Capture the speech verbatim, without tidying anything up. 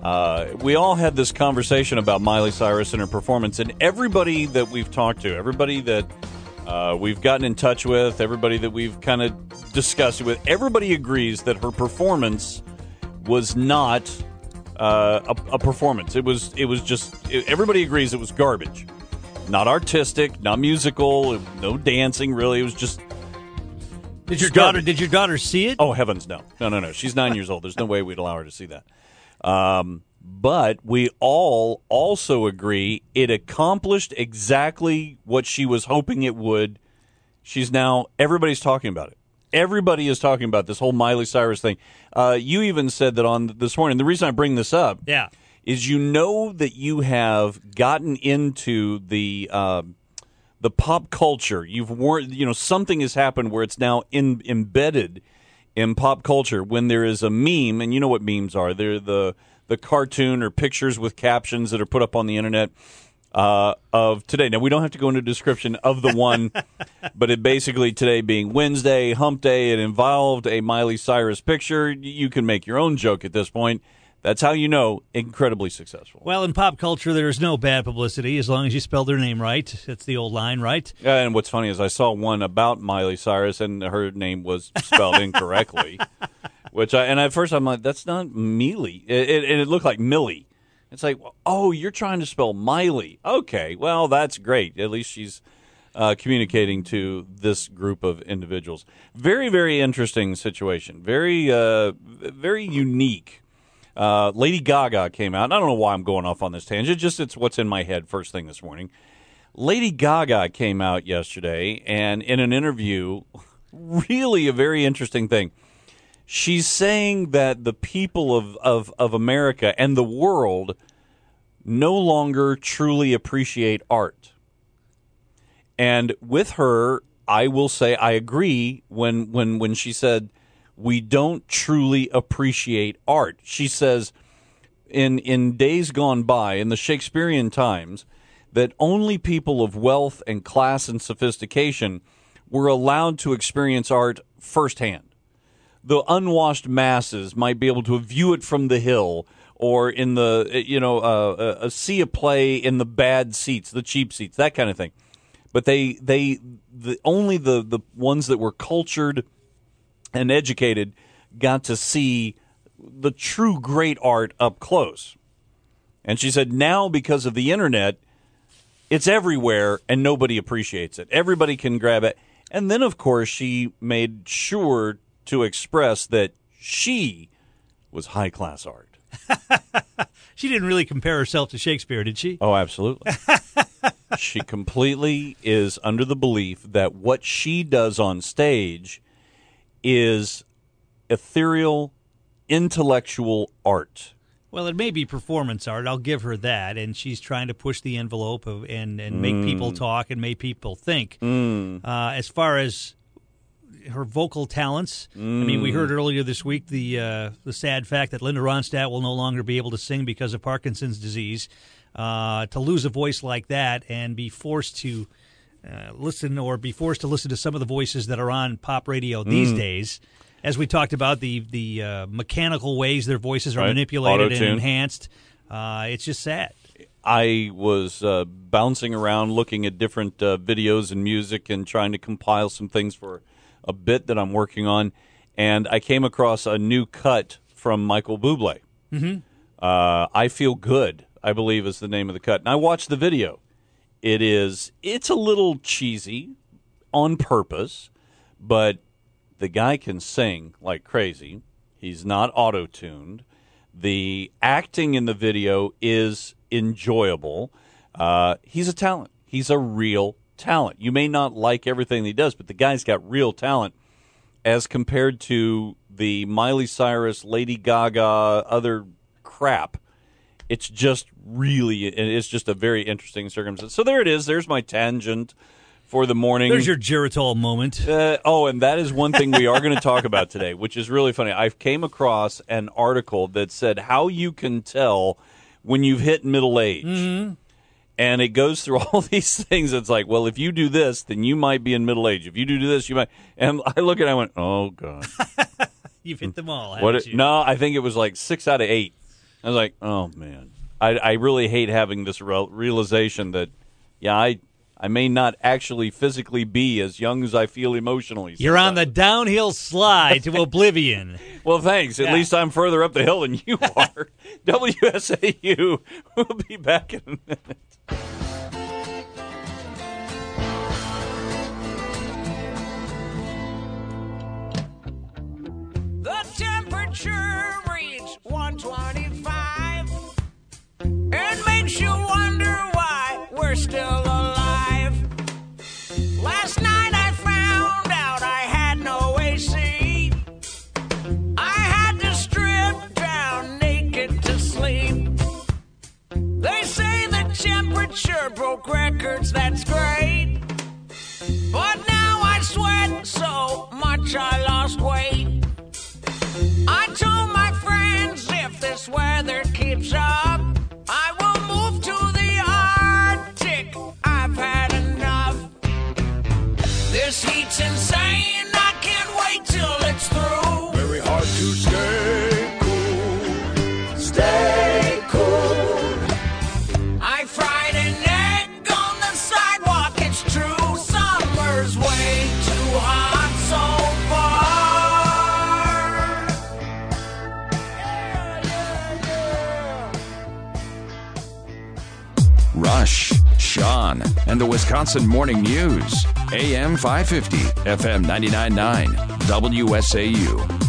Uh, we all had this conversation about Miley Cyrus and her performance, and everybody that we've talked to, everybody that uh, we've gotten in touch with, everybody that we've kind of discussed it with, everybody agrees that her performance was not uh, a, a performance. It was, it was just, it, everybody agrees it was garbage. Not artistic, not musical, no dancing, really. It was just... Did your daughter? Did your daughter see it? Oh, heavens, no. No, no, no. She's nine years old. There's no way we'd allow her to see that. Um, but we all also agree it accomplished exactly what she was hoping it would. She's now, everybody's talking about it. Everybody is talking about this whole Miley Cyrus thing. Uh, you even said that on this morning. The reason I bring this up yeah. is you know that you have gotten into the uh, the pop culture. You've worn, you know, something has happened where it's now in, embedded in pop culture. When there is a meme, and you know what memes are. They're the the cartoon or pictures with captions that are put up on the internet uh, of today. Now, we don't have to go into a description of the one, but it basically, today being Wednesday, hump day, it involved a Miley Cyrus picture. You can make your own joke at this point. That's how you know incredibly successful. Well, in pop culture, there is no bad publicity as long as you spell their name right. That's the old line, right? Yeah, and what's funny is I saw one about Miley Cyrus, and her name was spelled incorrectly. Which I and at first I'm like, that's not Mealy. It, it, it looked like Millie. It's like, oh, you're trying to spell Miley. Okay, well, that's great. At least she's uh, communicating to this group of individuals. Very, very interesting situation. Very, uh, very unique. Uh, Lady Gaga came out. I don't know why I'm going off on this tangent. Just it's what's in my head first thing this morning. Lady Gaga came out yesterday, and in an interview, really a very interesting thing. She's saying that the people of, of, of America and the world no longer truly appreciate art. And with her, I will say I agree when when, when she said, we don't truly appreciate art. She says in in days gone by, in the Shakespearean times, that only people of wealth and class and sophistication were allowed to experience art firsthand. The unwashed masses might be able to view it from the hill or in the, you know, uh, uh, see a play in the bad seats, the cheap seats, that kind of thing. But they, they the, only the, the ones that were cultured and educated got to see the true great art up close. And she said now, because of the internet, it's everywhere and nobody appreciates it. Everybody can grab it. And then, of course, she made sure to express that she was high-class art. She didn't really compare herself to Shakespeare, did she? Oh, absolutely. She completely is under the belief that what she does on stage is ethereal, intellectual art. Well, it may be performance art. I'll give her that. And she's trying to push the envelope of, and, and make Mm. people talk and make people think. Mm. Uh, as far as her vocal talents, mm. I mean, we heard earlier this week the uh, the sad fact that Linda Ronstadt will no longer be able to sing because of Parkinson's disease. Uh, to lose a voice like that and be forced to uh, listen or be forced to listen to some of the voices that are on pop radio these Mm. days, as we talked about, the the uh, mechanical ways their voices are Right. manipulated Auto-tune. and enhanced, uh, it's just sad. I was uh, bouncing around looking at different uh, videos and music and trying to compile some things for a bit that I'm working on, and I came across a new cut from Michael Bublé. Mm-hmm. Uh, I Feel Good, I believe, is the name of the cut. And I watched the video. It is, it's a little cheesy on purpose, but the guy can sing like crazy. He's not auto-tuned. The acting in the video is enjoyable. Uh, he's a talent. He's a real talent. You may not like everything that he does, but the guy's got real talent as compared to the Miley Cyrus, Lady Gaga, other crap. It's just really, it's just a very interesting circumstance. So there it is. There's my tangent for the morning. There's your Geritol moment. Uh, oh, and that is one thing we are going to talk about today, which is really funny. I came across an article that said how you can tell when you've hit middle age. Mm-hmm. And it goes through all these things. It's like, well, if you do this, then you might be in middle age. If you do this, you might. And I look at it, I went, oh, God. You've hit them all, haven't What it, you? no, I think it was like six out of eight. I was like, oh, man. I, I really hate having this real, realization that, yeah, I I may not actually physically be as young as I feel emotionally. You're sometimes. on the downhill slide to oblivion. Well, thanks. At Yeah. least I'm further up the hill than you are. W S A U. We'll be back in a minute. The temperature reached one twenty-five. It makes you wonder why we're still alive. Last night I found out I had no A C. I had to strip down naked to sleep. They say the temperature broke records, that's great. But now I sweat so much I lost weight. I told my friends if this weather keeps up, I will move to the Arctic. I've had enough. This heat's insane. I can't wait till it's through. Very hard to stay cool. Stay cool. I fried an egg on the sidewalk. It's true. Summer's way too hot so far. Yeah, yeah, yeah. Rush, Sean, and the Wisconsin Morning News. A M five fifty, F M ninety-nine point nine, W S A U.